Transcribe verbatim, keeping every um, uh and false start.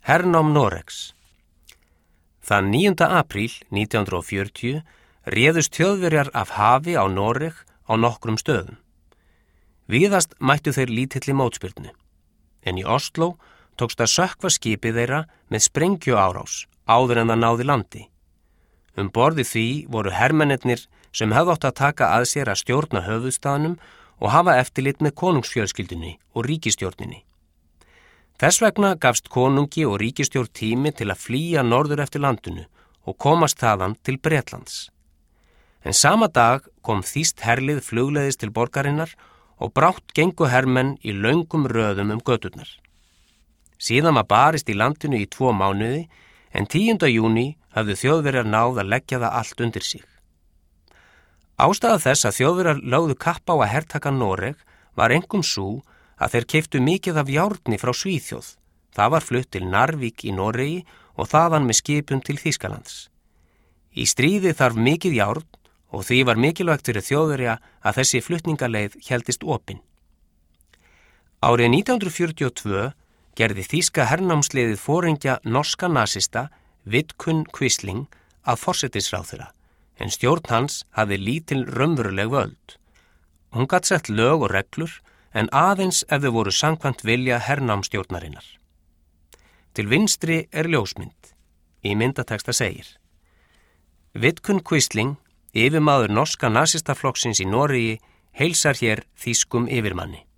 Hernám Noregs. Þann níunda apríl nítján hundrað fjörutíu réðust Þjóðverjar af hafi á Noreg á nokkrum stöðum. Víðast mættu þeir lítilli mótspyrnu, en í Osló tókst að sökkva skipið þeirra með sprengjuárás áður en það náði landi. Um borði því voru hermennirnir sem hefðu átt að taka að sér að stjórna höfuðstaðnum og hafa eftirlit með konungsfjölskyldunni og ríkisstjórninni. Þess vegna gafst konungi og ríkisstjórn tími til að flýja norður eftir landinu og komast þaðan til Bretlands. En sama dag kom þýskt herlið flugleiðis til borgarinnar og brátt gengu hermenn í löngum röðum um göturnar. Síðan var barist í landinu í tvo mánuði, en tíunda júní hafðu Þjóðverjar náð að leggja það allt undir sig. Ástæða þess að Þjóðverjar lögðu kapp á að hertaka Noreg var einkum sú að þeir keyptu mikið af járni frá Svíþjóð. Það var flutt til Narvík í Noregi og þaðan með skipum til Þýskalands. Í stríði þarf mikið járn og því var mikilvægt fyrir Þjóðverja að þessi flutningaleið héldist opin. Árið nítján hundrað fjörutíu og tvö gerði þýska hernámsliðið foringja norska nasista Vidkun Quisling að forsetisráðherra, en stjórn hans hafði lítil raunveruleg völd. Hún gat sett lög og reglur, en aðeins ef þau voru samkvæmt vilja hernámsstjórnarinnar. Til vinstri er ljósmynd. Í myndateksta segir: Vidkun Quisling, yfirmaður norska nasistaflokksins í Noregi, heilsar hér þýskum yfirmanni.